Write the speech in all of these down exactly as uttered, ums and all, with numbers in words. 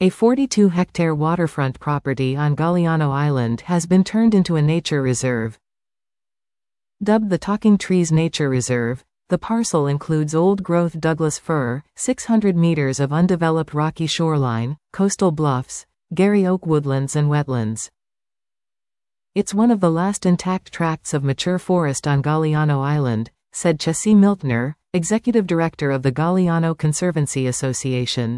A forty-two hectare waterfront property on Galiano Island has been turned into a nature reserve. Dubbed the Talking Trees Nature Reserve, the parcel includes old-growth Douglas fir, six hundred meters of undeveloped rocky shoreline, coastal bluffs, Gary oak woodlands and wetlands. It's one of the last intact tracts of mature forest on Galiano Island, said Chessie Miltner, executive director of the Galiano Conservancy Association.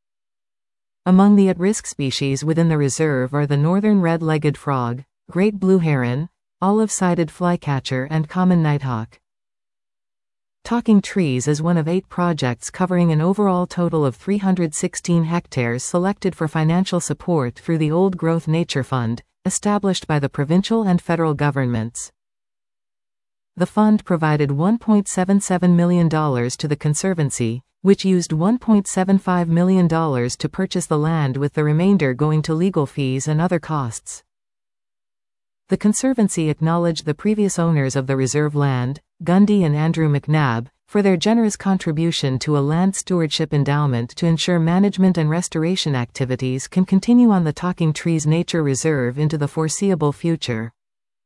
Among the at-risk species within the reserve are the northern red-legged frog, great blue heron, olive-sided flycatcher and common nighthawk. Talking Trees is one of eight projects covering an overall total of three hundred sixteen hectares selected for financial support through the Old Growth Nature Fund, established by the provincial and federal governments. The fund provided one point seven seven million dollars to the Conservancy, which used one point seven five million dollars to purchase the land, with the remainder going to legal fees and other costs. The Conservancy acknowledged the previous owners of the reserve land, Gundy and Andrew McNabb, for their generous contribution to a land stewardship endowment to ensure management and restoration activities can continue on the Talking Trees Nature Reserve into the foreseeable future.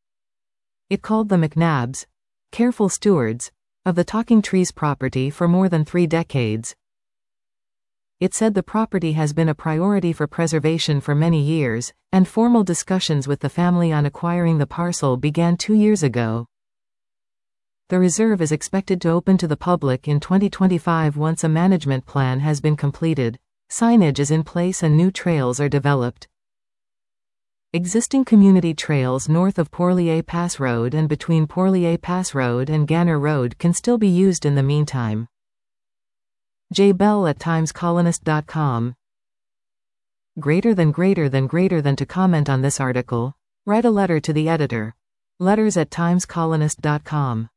It called the McNabbs careful stewards of the Talking Trees property for more than three decades. It said the property has been a priority for preservation for many years, and formal discussions with the family on acquiring the parcel began two years ago. The reserve is expected to open to the public in twenty twenty-five once a management plan has been completed, signage is in place and new trails are developed. Existing community trails north of Porlier Pass Road and between Porlier Pass Road and Ganner Road can still be used in the meantime. J Bell at times colonist dot com. Greater than greater than greater than to comment on this article, write a letter to the editor. Letters at times colonist dot com.